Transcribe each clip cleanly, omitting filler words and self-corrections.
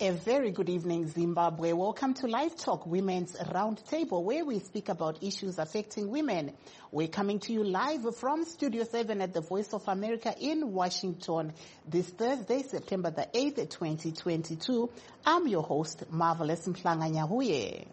A very good evening, Zimbabwe. Welcome to Live Talk Women's Roundtable, where we speak about issues affecting women. We're coming to you live from Studio 7 at the Voice of America in Washington this Thursday, September the 8th, 2022. I'm your host, Marvelous Mhlanga Nyahuye.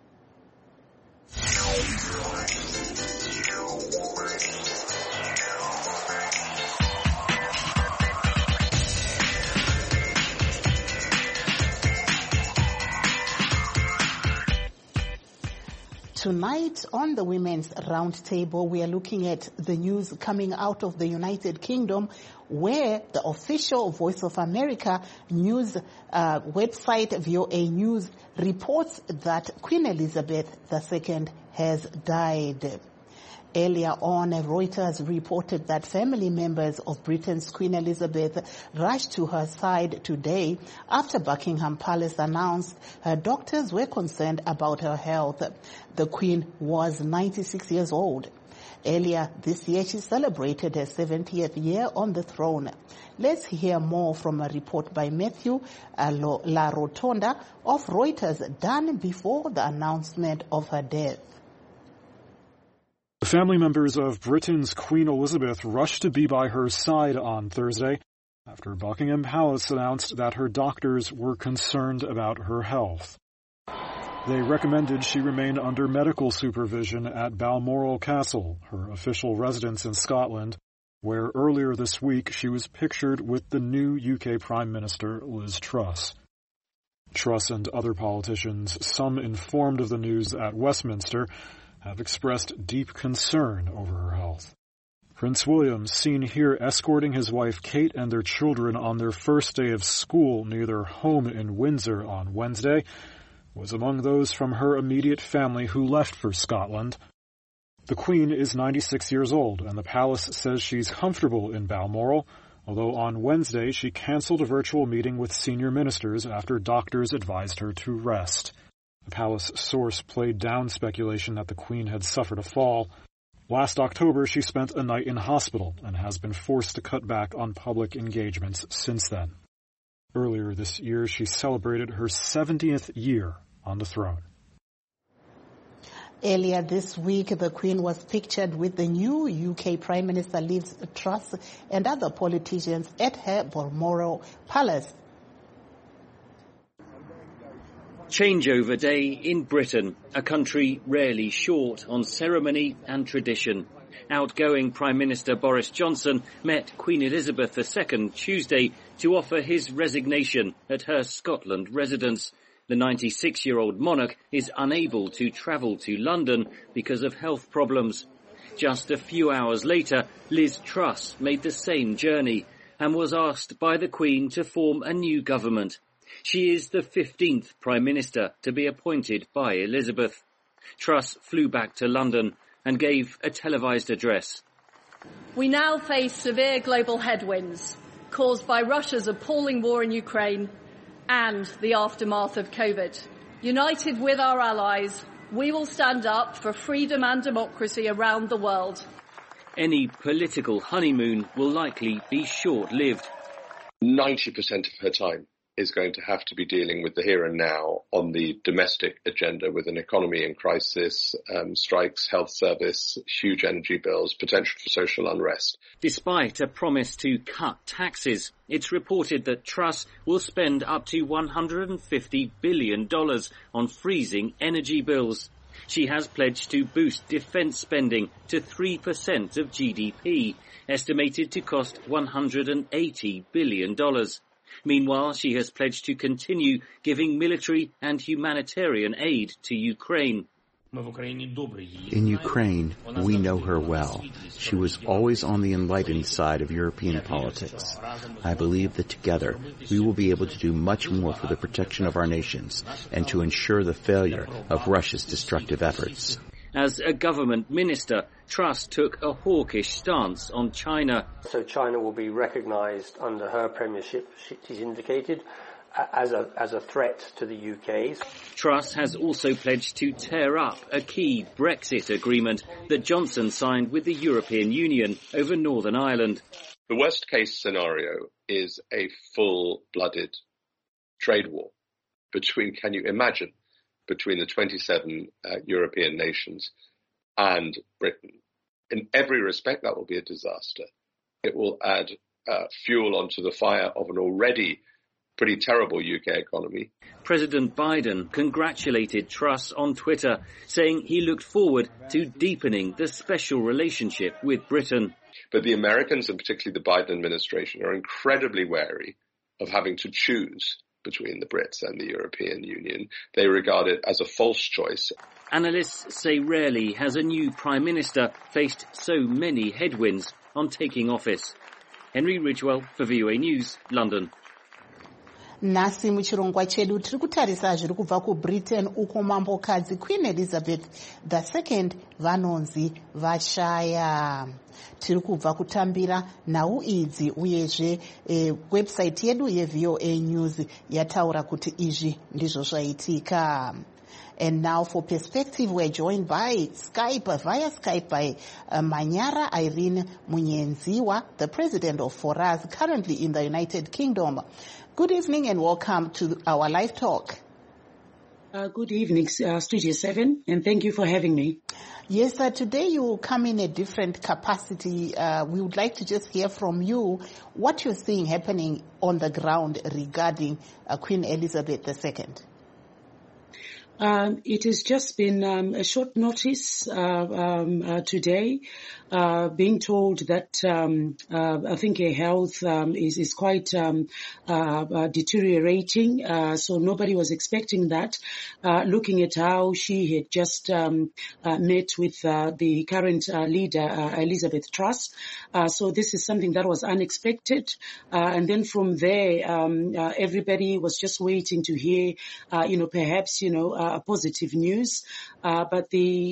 Tonight on the Women's Roundtable, we are looking at the news coming out of the United Kingdom, where the official Voice of America news website, VOA News, reports that Queen Elizabeth II has died. Earlier on, Reuters reported that family members of Britain's Queen Elizabeth rushed to her side today after Buckingham Palace announced her doctors were concerned about her health. The Queen was 96 years old. Earlier this year, she celebrated her 70th year on the throne. Let's hear more from a report by Matthew La Rotonda of Reuters, done before the announcement of her death. Family members of Britain's Queen Elizabeth rushed to be by her side on Thursday after Buckingham Palace announced that her doctors were concerned about her health. They recommended she remain under medical supervision at Balmoral Castle, her official residence in Scotland, where earlier this week she was pictured with the new UK Prime Minister Liz Truss. Truss and other politicians, some informed of the news at Westminster, have expressed deep concern over her health. Prince William, seen here escorting his wife Kate and their children on their first day of school near their home in Windsor on Wednesday, was among those from her immediate family who left for Scotland. The Queen is 96 years old, and the palace says she's comfortable in Balmoral, although on Wednesday she cancelled a virtual meeting with senior ministers after doctors advised her to rest. The palace source played down speculation that the Queen had suffered a fall. Last October, she spent a night in hospital and has been forced to cut back on public engagements since then. Earlier this year, she celebrated her 70th year on the throne. Earlier this week, the Queen was pictured with the new UK Prime Minister Liz Truss and other politicians at her Balmoral Palace. Changeover day in Britain, a country rarely short on ceremony and tradition. Outgoing Prime Minister Boris Johnson met Queen Elizabeth II Tuesday to offer his resignation at her Scotland residence. The 96-year-old monarch is unable to travel to London because of health problems. Just a few hours later, Liz Truss made the same journey and was asked by the Queen to form a new government. She is the 15th Prime Minister to be appointed by Elizabeth. Truss flew back to London and gave a televised address. We now face severe global headwinds caused by Russia's appalling war in Ukraine and the aftermath of COVID. United with our allies, we will stand up for freedom and democracy around the world. Any political honeymoon will likely be short-lived. 90% of her time is going to have to be dealing with the here and now on the domestic agenda, with an economy in crisis, strikes, health service, huge energy bills, potential for social unrest. Despite a promise to cut taxes, it's reported that Truss will spend up to $150 billion on freezing energy bills. She has pledged to boost defence spending to 3% of GDP, estimated to cost $180 billion. Meanwhile, she has pledged to continue giving military and humanitarian aid to Ukraine. In Ukraine, we know her well. She was always on the enlightened side of European politics. I believe that together we will be able to do much more for the protection of our nations and to ensure the failure of Russia's destructive efforts. As a government minister, Truss took a hawkish stance on China. So China will be recognised under her premiership, she's indicated, as a threat to the UK. Truss has also pledged to tear up a key Brexit agreement that Johnson signed with the European Union over Northern Ireland. The worst case scenario is a full-blooded trade war can you imagine, between the 27 European nations and Britain. In every respect, that will be a disaster. It will add fuel onto the fire of an already pretty terrible UK economy. President Biden congratulated Truss on Twitter, saying he looked forward to deepening the special relationship with Britain. But the Americans, and particularly the Biden administration, are incredibly wary of having to choose between the Brits and the European Union. They regard it as a false choice. Analysts say rarely has a new Prime Minister faced so many headwinds on taking office. Henry Ridgewell for VOA News, London. Nasi muchirongwa chedu tiri kutarisa zviri kubva kuBritain uko mambokadzi Queen Elizabeth II vanonzi vashaya. Tiri kubva kutambira nhau idzi uyezve website yedu yeVOA News yataura kuti izvi ndizvo zvaitika. And now for Perspective, we're joined by via Skype by Manyara Irene Munyenziwa, the president of Foraz, currently in the United Kingdom. Good evening and welcome to our live talk. Good evening, Studio 7, and thank you for having me. Yes, today you come in a different capacity. We would like to just hear from you what you're seeing happening on the ground regarding Queen Elizabeth II. It has just been a short notice today, being told that I think her health is quite deteriorating. So nobody was expecting that. Looking at how she had just met with the current leader, Elizabeth Truss. So this is something that was unexpected. And then from there, everybody was just waiting to hear, perhaps, positive news, but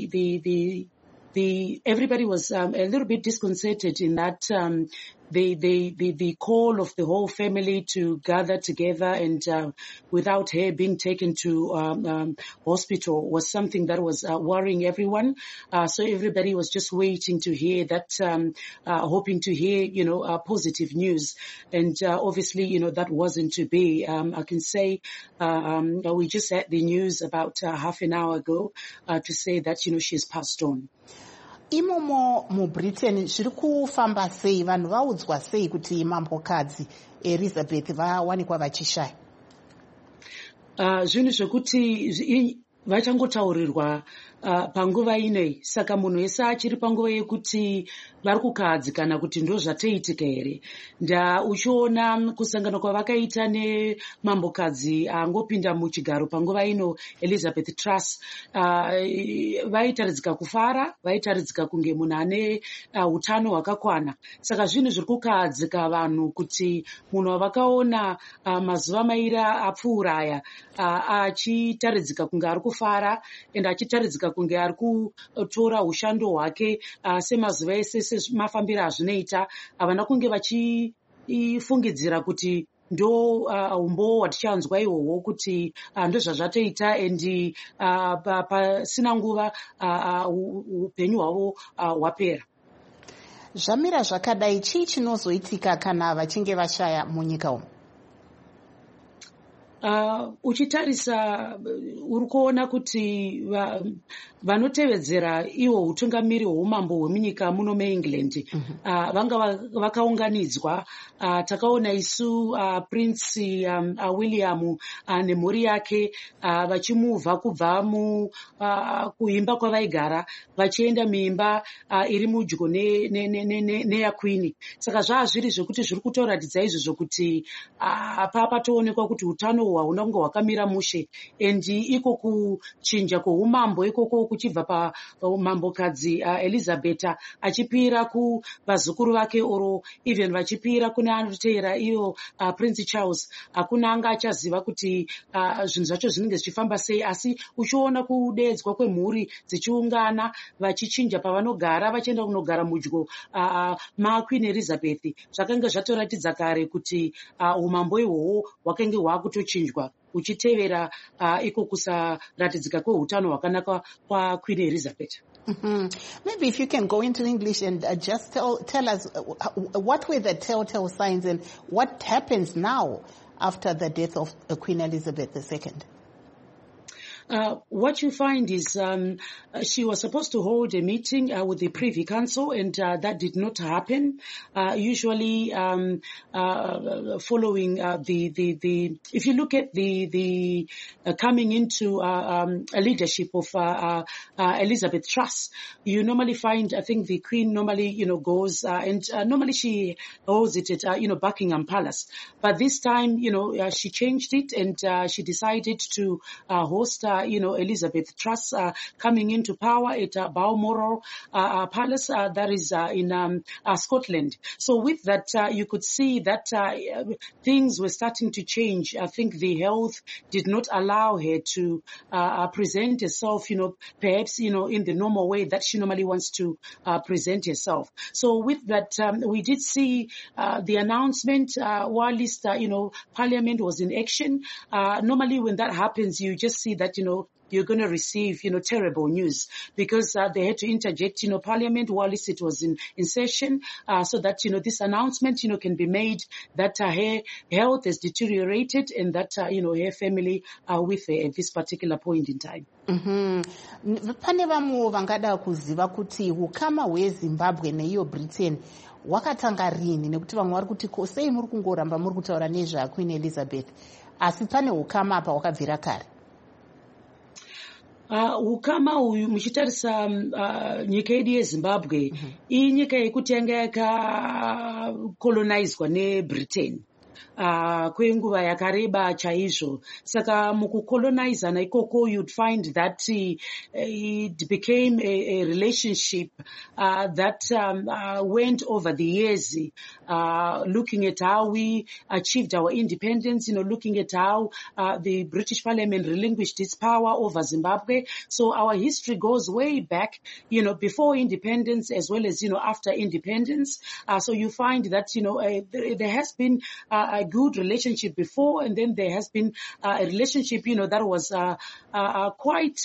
everybody was a little bit disconcerted in that the call of the whole family to gather together and without her being taken to hospital was something that was worrying everyone. So everybody was just waiting to hear that, hoping to hear, positive news. And obviously, that wasn't to be. I can say we just had the news about half an hour ago to say that, she's passed on. Imomo muBritain zviri kufamba sei, vanhu vaudzwa sei kuti mambokadzi Elizabeth vawanikwa vachishaya? Zvinhu zvekuti vachangotaurirwa panguva inei, saka munhu wese achiri panguva yekuti vari kukahadzikana kuti ndo zvateitika here. Uchiona kusangana kwavakaita nemambokadzi angopinda muchigaro panguva ino Elizabeth Truss, vaitaridzika kufara, vaitaridzika kunge munhu ane utano hwakakwana. Saka zvinhu zviri kukahadzika vanhu kuti munhu wavakaona mazuva mairi apfuura aya achitaridzika kunge ari kufara ende achitaridzika kunge ari kutora ushando hwake semazuva ese mafambiro azvinoita, havana kunge vachifungidzira kuti ndo umbo watichanzwa ihwohwo kuti ndo zvazvatoita endi pasina nguva upenyu hwavo hwapera. Zvamira zvakadai, chii chinozoitika kana vachinge vashaya munyika umu? Uchitarisa uri kuona kuti vanotevedzera iwo utungamiri hweumambo hwemunyika muno meEngland vanga vakaunganidzwa. Takaona isu Prince William nemhuri yake vachimuvha kubva kuimba kwavaigara vachienda muimba iri mudyo neyaQueen. Saka zvazviri zvekuti zviri kutoratidza izvozvo kuti papa toonekwa kuti utano hwauna kunge hwakamira mushe, endi iko kuchinja kweumambo ikoko kuchibva pamambokadzi Elizabeth achipira kuvazukuru vake oro even vachipira kune anoteera iyo Prince Charles. Hakuna anga achaziva kuti zvinhu zvacho zvinenge zvichifamba sei, asi uchiona kudeedzwa kwemhuri dzichiungana vachichinja pavanogara vachienda kunogara mudyo maQueen Elizabeth zvakanga zvatoratidza kare kuti umambo ihwohwo hwakange hwakutochinjwa uchitevera iko kusaratidzika kweutano hwakanaka kwaQueen Elizabeth. Maybe if you can go into English and just tell us what were the telltale signs and what happens now after the death of Queen Elizabeth II? what you find is she was supposed to hold a meeting with the Privy Council, and that did not happen. Usually, following if you look at the coming into a leadership of Elizabeth Truss, you normally find, I think the Queen normally, goes and normally she holds it at, Buckingham Palace. But this time, she changed it and she decided to host, Elizabeth Truss coming into power at Balmoral Palace, that is in Scotland. So with that, you could see that things were starting to change. I think the health did not allow her to present herself, perhaps, in the normal way that she normally wants to present herself. So with that, we did see the announcement whilst, Parliament was in action. Normally when that happens, you just see that, you're going to receive, terrible news because they had to interject, Parliament whilst it was in session, so that, this announcement, can be made that her health has deteriorated and that, her family are with her at this particular point in time. Pane vamwe vangada kuziva kuti ukama hweZimbabwe neiyo Britain hwakatanga rini, nekuti vamwe vari kuti sei muri kungoramba muri kutaura nezvaQueen Elizabeth asi pane ukama apa hwakabvira kare. Ukama uyu muchitarisa nyika yedu yeZimbabwe iyi nyika yekuti yanga yakakolonizwa neBritain kwenguva yakareba chaizvo. Saka mukukolonizana ikoko, you'd find that it became a relationship that went over the years, looking at how we achieved our independence, looking at how the British Parliament relinquished its power over Zimbabwe. So our history goes way back, before independence as well as, after independence. So you find that, there has been a good relationship before, and then there has been a relationship, that was quite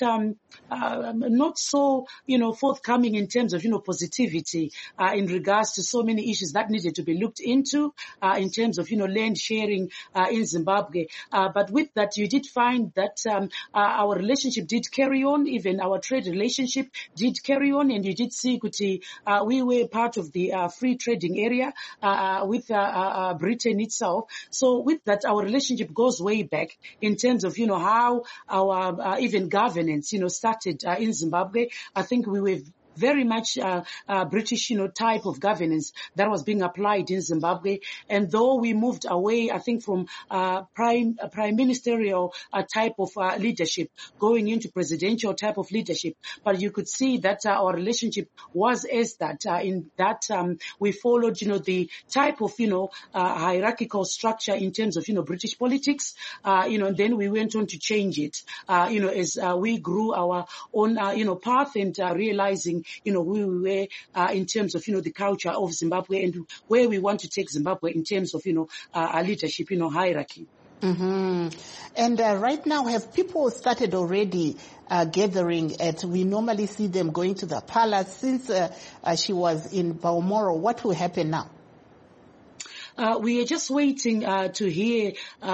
not so, forthcoming in terms of, positivity in regards to so many issues that needed to be looked into in terms of, land sharing in Zimbabwe. But with that, you did find that our relationship did carry on, even our trade relationship did carry on, and you did see kuti we were part of the free trading area with Britain itself. So with that, our relationship goes way back in terms of, how our even governance, started in Zimbabwe. I think we were very much British, type of governance that was being applied in Zimbabwe. And though we moved away, I think, from prime ministerial type of leadership, going into presidential type of leadership, but you could see that our relationship was as that, in that we followed, the type of, hierarchical structure in terms of, British politics, and then we went on to change it, as we grew our own, path and realizing, who we were in terms of, the culture of Zimbabwe and where we want to take Zimbabwe in terms of, our leadership, hierarchy. And right now, have people started already gathering we normally see them going to the palace since she was in Balmoral? What will happen now? We are just waiting to hear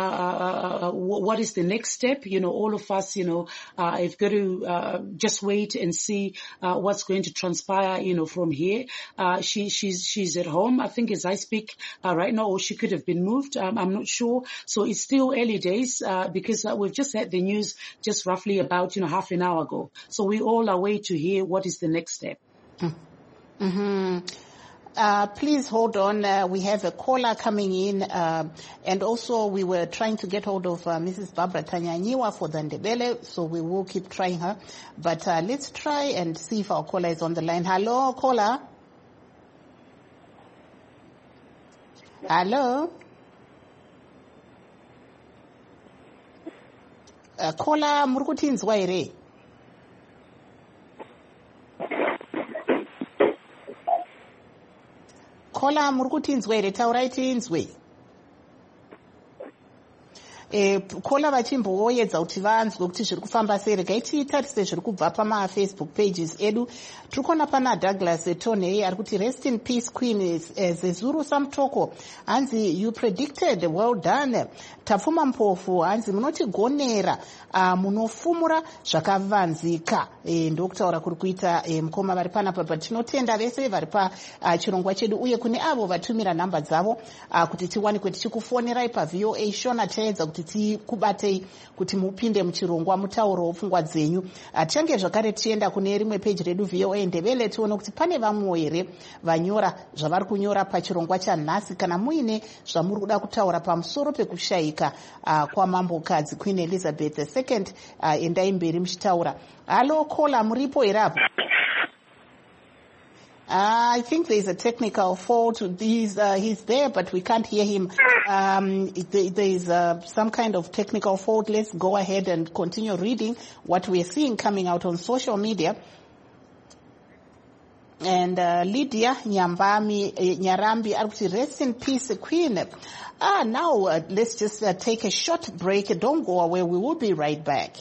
what is the next step. All of us, have got to just wait and see what's going to transpire, from here. She's at home, I think, as I speak right now, or she could have been moved. I'm not sure. So it's still early days because we've just had the news just roughly about, half an hour ago. So we all are waiting to hear what is the next step. Please hold on. We have a caller coming in, and also we were trying to get hold of Mrs. Barbara Tanyanyiwa for the Ndebele, so we will keep trying her. But let's try and see if our caller is on the line. Hello, caller. Hello. Caller, murukutinzwa ere? Kola muri kutinzwe ere, taurai tinzwe. kola vachimboedza kuti vanzwe kuti zviri kufamba sei. Regai titarise zviri kubva pamafacebook pages edu. Tiri kuona pana Douglas Toney ari kuti rest in peace Queen Zezuru Samtoko. Hanzi you predicted, well done. Tapfuma Mpofu hanzi munotigonera munofumura zvakavanzika. Ndokutaura kuri kuita mukoma vari panapa, but tinotenda vese vari pachirongwa chedu uye kune avo vatumira nhamba dzavo kuti tiwanikwe tichikufonerai paVOA Shona taedza kuti tikubatei kuti mupinde muchirongwa mutaurewo pfungwa dzenyu. Tichange zvakare tienda kune rimwe peji redu VOA Ndebele tione kuti pane vamwe here vanyora zvavari kunyora pachirongwa chanhasi kana muine zvamuri kuda kutaura pamusoro pekushayika kwamambokadzi Queen Elizabeth II. Endai mberi muchitaura. Halo Kola, muripo here apo? I think there's a technical fault. He's there, but we can't hear him. There's some kind of technical fault. Let's go ahead and continue reading what we're seeing coming out on social media. And Lydia Nyarambi, rest in peace, Queen. Now let's just take a short break. Don't go away. We will be right back.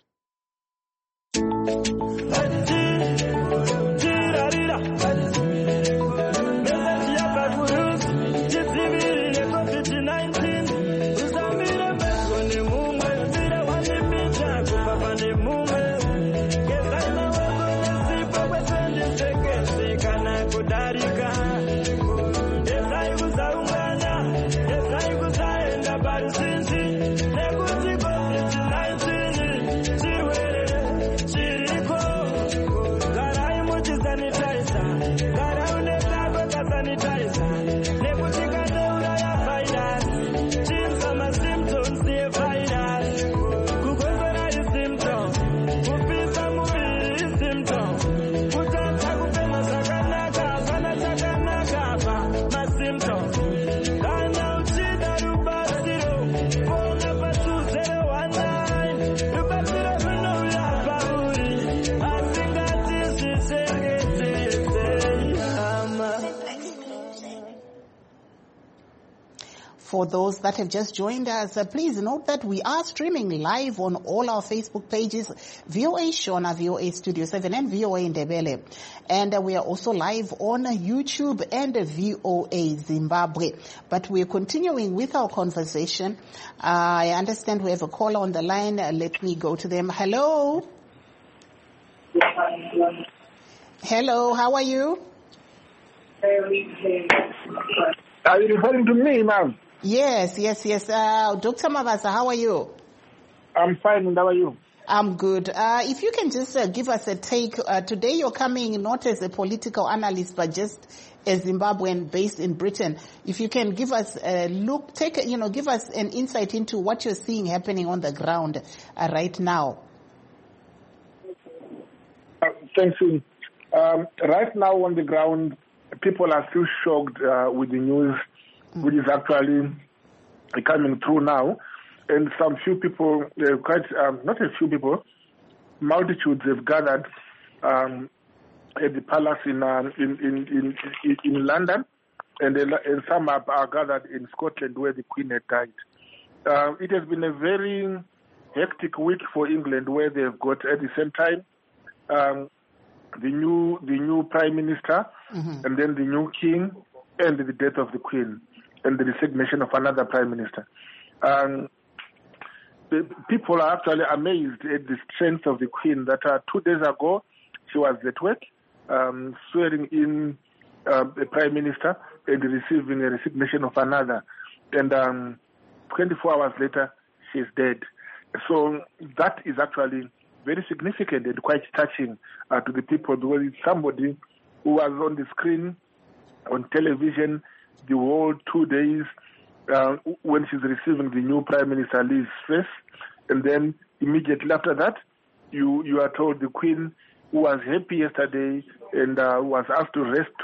For those that have just joined us, please note that we are streaming live on all our Facebook pages, VOA Shona, VOA Studio 7 and VOA Ndebele. And we are also live on YouTube and VOA Zimbabwe. But we're continuing with our conversation. I understand we have a caller on the line. Let me go to them. Hello. Hello, how are you? Are you referring to me, ma'am? Yes. Dr. Mabasa, how are you? I'm fine, and how are you? I'm good. If you can just give us a take. Today you're coming not as a political analyst, but just a Zimbabwean based in Britain. If you can give us a look, give us an insight into what you're seeing happening on the ground right now. Thank you. Right now on the ground, people are still shocked with the news, which is actually coming through now. And some few people, not a few people, multitudes have gathered at the palace in London, and some are gathered in Scotland where the Queen had died. It has been a very hectic week for England, where they have got at the same time the new Prime Minister, and then the new King, and the death of the Queen, and the resignation of another Prime Minister. People are actually amazed at the strength of the Queen, that 2 days ago she was at work, swearing in a Prime Minister and receiving a resignation of another. And 24 hours later, she's dead. So that is actually very significant and quite touching to the people, because it's somebody who was on the screen, on television, the whole 2 days, when she's receiving the new Prime Minister Liz Truss, and then immediately after that, you are told the Queen, who was happy yesterday and was asked to rest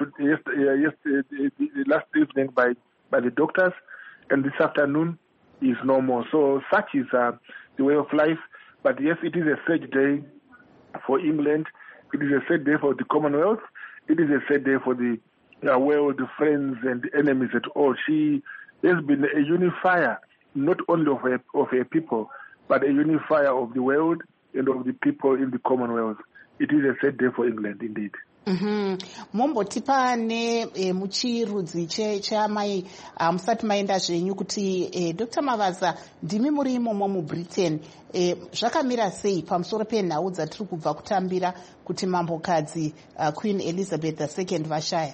last evening by the doctors, and this afternoon is no more. So such is the way of life. But yes, it is a sad day for England. It is a sad day for the Commonwealth. It is a sad day for the world, friends and enemies at all. She has been a unifier not only of a people, but a unifier of the world and of the people in the Commonwealth. It is a sad day for England, indeed. Mombotipa muchirudzi chamai musati maenda zvenyu kuti Dr. Mavaza ndimi muri imomo muBritain, zvakamira sei pamusoro penhau dzatiri kubva kutambira kuti mambokadzi Queen Elizabeth II vashaya?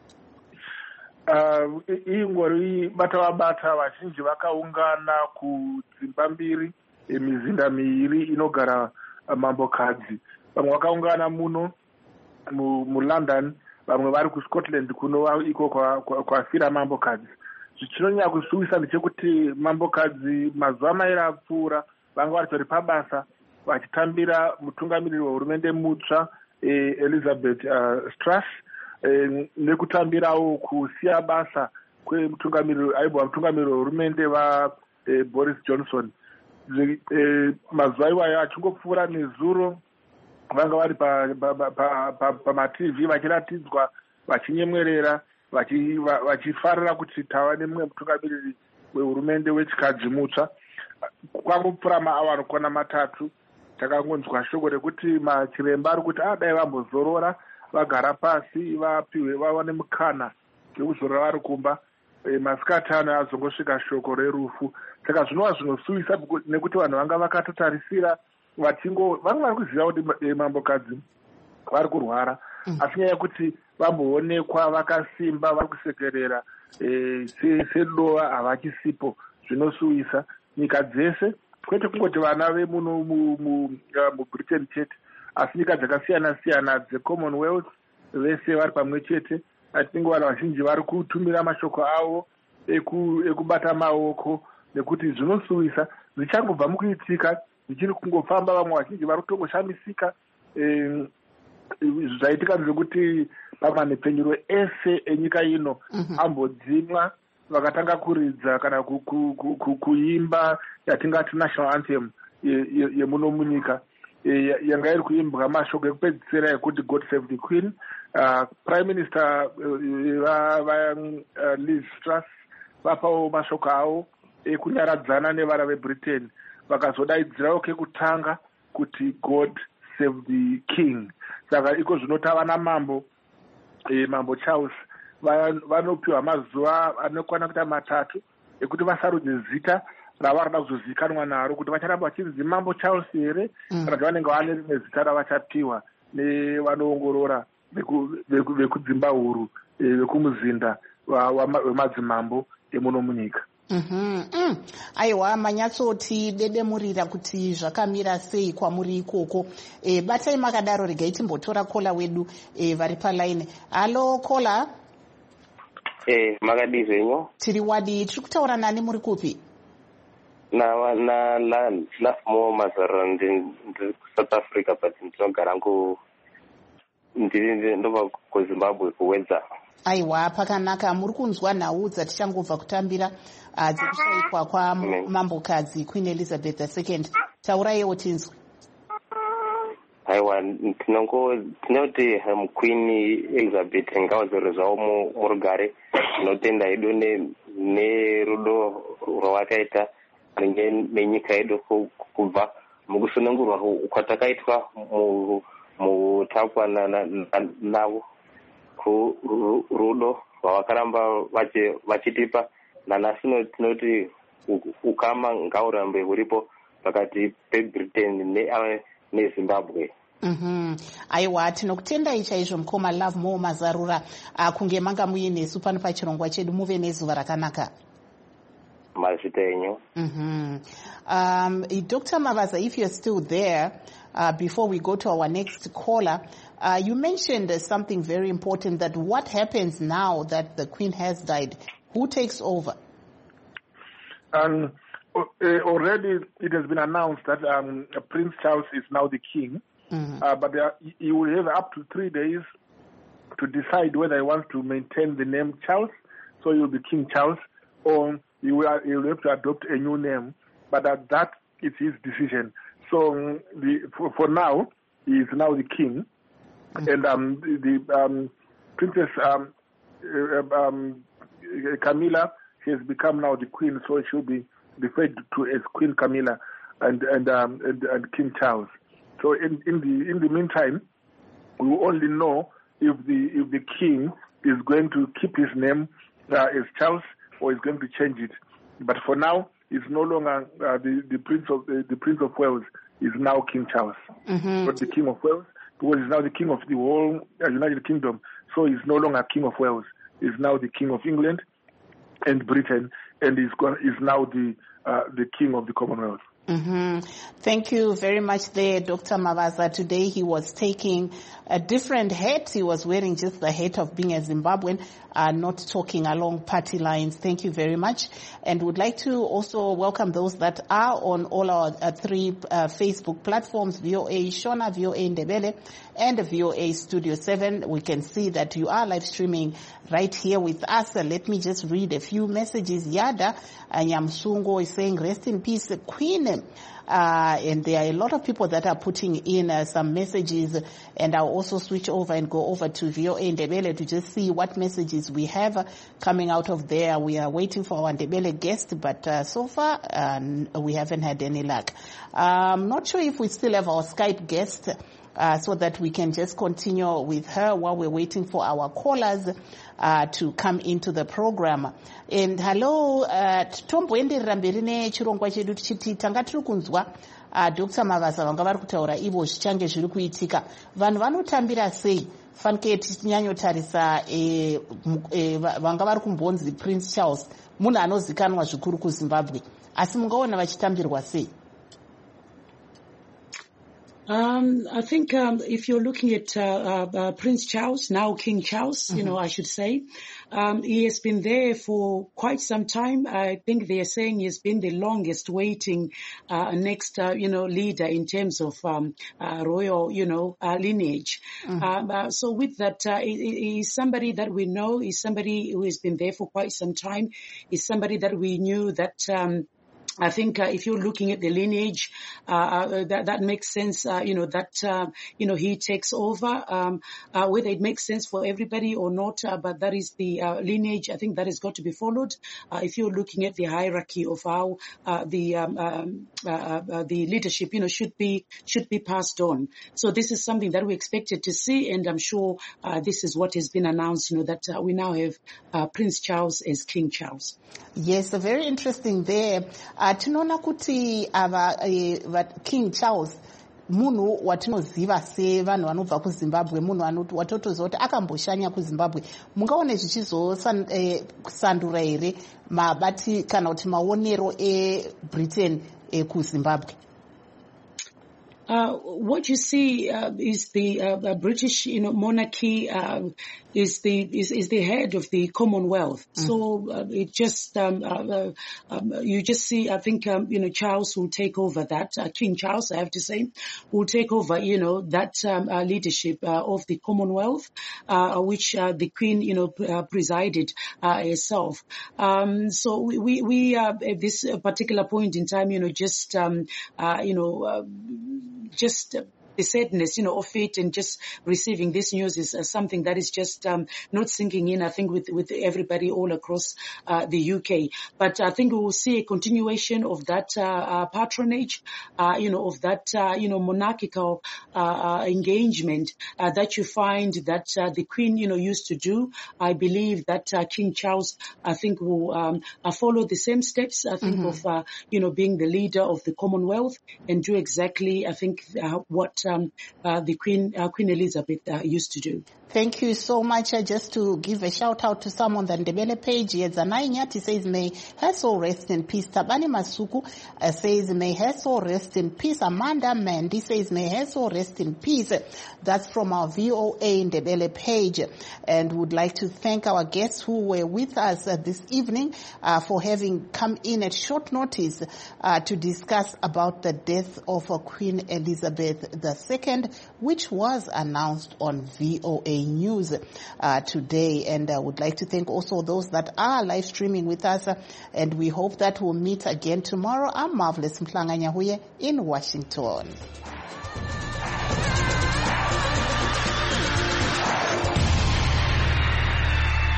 Ingori bata vazhinji vakaungana kudzimba mbiri mizinda miiri inogara mambokadzi. Vamwe vakaungana muno muLondon, vamwe vari kuScotland kuno iko kwafira mambokadzi. Zvinonyanya kusuwisa ndechekuti mambokadzi mazuva mairi apfuura vanga vari pabasa vachitambira mutungamiriri wehurumende mutsva Elizabeth Truss, nekutambirawo kusiya basa aibva mutungamiriri wehurumende Boris Johnson. Mazuva iwayo achingopfuura nezuro vanga vari pamatv vachiratidzwa vachinyemwerera vachifarira kuti tava nemumwe mutungamiriri wehurumende wechikadzi mutsva. Kwangopfuura maawa anokwana 3 takangonzwa shoko rekuti machiremba ari kuti dai vambozorora vagara pasi vawane mukana wekuzorora vari kumba. Masikati ano azongosvika shoko rerufu. Saka zvinova zvinosuwisa nekuti vanhu vanga vakatotarisira vanga vari kuziva kuti mambokadzi vari kurwara, asi nyaya yekuti vamboonekwa vakasimba vari kusekerera sedova havachisipo, zvinosuwisa. Nyika dzese, kwete kungoti vana vemuno muBritain chete, asi nyika dzakasiyana-siyana dzeCommonwealth vese vari pamwe chete. Atinge vanhu vazhinji vari kutumira mashoko avo ekubata maoko, nekuti zvinosuwisa zvichangobva mukuitika zvichiri kungofamba. Vamwe vazhinji vari kutongoshamisika zvaitika zvekuti pamanhepfenyuro ese enyika ino ambodzimwa vakatanga kuridza kana kuimba yatingati national anthem yemuno munyika, yanga iri kuimbwa mashoko ekupedzisira ekuti God Save the Queen. Prime Minister Liz Truss vapawo mashoko avo ekunyaradzana nevana veBritain, vakazodaidzirawo kekutanga kuti God Save the King. Saka iko zvinotava namambo Charles vanopiwa mazuva anokwana kuita 3 ekuti vasarudze zita ravarada kuzozikanwa naro, kuti vacharamba vachinzi Mambo Charles here kana kuti vanenge vane rimwe zita ravachapiwa nevanoongorora vekudzimba huru vekumuzinda wemadzimambo emuno munyika. Aiwa, manyatsoti dedemurira kuti zvakamira sei kwamuri ikoko. Batai makadaro, regai timbotora kola wedu vari palaini. Halo kola. Makadi zvenyu? Tiri wadi, tiri kutaura nani, muri kupi? Na Lafmo Mazara ndiri South Africa, but ndinogara ndobva kuZimbabwe kuwedza. Aiwa, pakanaka. Muri kunzwa nhau dzatichangobva kutambira dzekushayikwa kwamambokadzi Queen Elizabeth II. Tauraiwo tinzwe. Aiwa, tinoti Queen Elizabeth ngawadzore zvawo murugare. Tinotenda hedu nerudo rwavakaita nenyika yedu kubva mukusunungurwa kwatakaitwa mutapwa navo, rudo rwavakaramba vachitipa. Nanasi tinoti ukama ngaurambe huripo pakati peBritain neZimbabwe. Aiwa, tinokutendai chaizvo mukoma Love Mo Mazarura kunge manga muinesu pano pachirongwa chedu. Muve nezuva rakanaka. Mazvita enyu. Dr. Mavaza, if you're still there, before we go to our next caller, you mentioned something very important, that what happens now that the Queen has died? Who takes over? Already it has been announced that Prince Charles is now the king, but he will have up to 3 days to decide whether he wants to maintain the name Charles, so he will be King Charles, or he will have to adopt a new name. But that is his decision. So for now, he is now the king, and the Princess Camilla, she has become now the queen, so she'll be referred to as Queen Camilla and King Charles. So in the meantime, we will only know if the king is going to keep his name as Charles or is going to change it. But for now, it's no longer the Prince of Wales is now King Charles, not the King of Wales, because he's now the King of the whole United Kingdom. So he's no longer King of Wales. He's now the King of England and Britain, and is now the King of the Commonwealth. Thank you very much there, Dr. Mavaza. Today he was taking a different hat. He was wearing just the hat of being a Zimbabwean, not talking along party lines. Thank you very much. And would like to also welcome those that are on all our three Facebook platforms, VOA Shona, VOA Ndebele, and VOA Studio 7. We can see that you are live streaming right here with us. Let me just read a few messages. Yada Nyamsungo is saying, rest in peace, Queen. And there are a lot of people that are putting in some messages, and I'll also switch over and go over to VOA Ndebele to just see what messages we have coming out of there. We are waiting for our Ndebele guest, but so far we haven't had any luck. I'm not sure if we still have our Skype guest, so that we can just continue with her while we're waiting for our callers to come into the program. And hello, tomboenderera mberi nechirongwa chedu tichiti tanga tiri kunzwa Dr. Mavaza vanga vari kutaura ivo zvichange zviri kuitika. Vanhu vanotambira sei? Fanike tichinyanyotarisa vanga vari kumbonzi Prince Charles, munhu anozikanwa zvikuru kuZimbabwe, asi mungaona vachitambirwa sei? I think if you're looking at Prince Charles, now King Charles, I should say, he has been there for quite some time. I think they are saying he's been the longest waiting next, leader in terms of royal, lineage. So with that, he's somebody that we know, he's somebody who has been there for quite some time, he's somebody that we knew that I think if you're looking at the lineage, that makes sense. He takes over. Whether it makes sense for everybody or not, but that is the lineage. I think that has got to be followed. If you're looking at the hierarchy of how the leadership, should be passed on. So this is something that we expected to see, and I'm sure this is what has been announced. That we now have Prince Charles as King Charles. Yes, very interesting there. Tinoona kuti King Charles munhu watinoziva sevanhu vanobva kuZimbabwe, munhu watotoziva kuti akamboshanya kuZimbabwe. Mungaone zvichisosandura here mabati kana kuti maonero eBritain kuZimbabwe? What you see is the British, monarchy is the head of the Commonwealth. So it just you just see. I think Charles will take over that. King Charles, I have to say, will take over. That leadership of the Commonwealth, which the Queen presided herself. So we at this particular point in time, just the sadness, of it, and just receiving this news is something that is just not sinking in, I think, with everybody all across the UK. But I think we will see a continuation of that patronage, of that, monarchical engagement that you find that the Queen, used to do. I believe that King Charles, I think, will follow the same steps, I think, of, being the leader of the Commonwealth and do exactly, I think, what the Queen Elizabeth used to do. Thank you so much. Just to give a shout out to someone on the Ndebele page, Yedzanai Nyati says, may her soul rest in peace. Tabani Masuku says, may her soul rest in peace. Amanda Mandy says, may her soul rest in peace. That's from our VOA Ndebele page. And would like to thank our guests who were with us this evening for having come in at short notice to discuss about the death of Queen Elizabeth II, which was announced on VOA News today. And I would like to thank also those that are live streaming with us, and we hope that we'll meet again tomorrow. I'm Marvelous Mhlanga Nyahuye in Washington.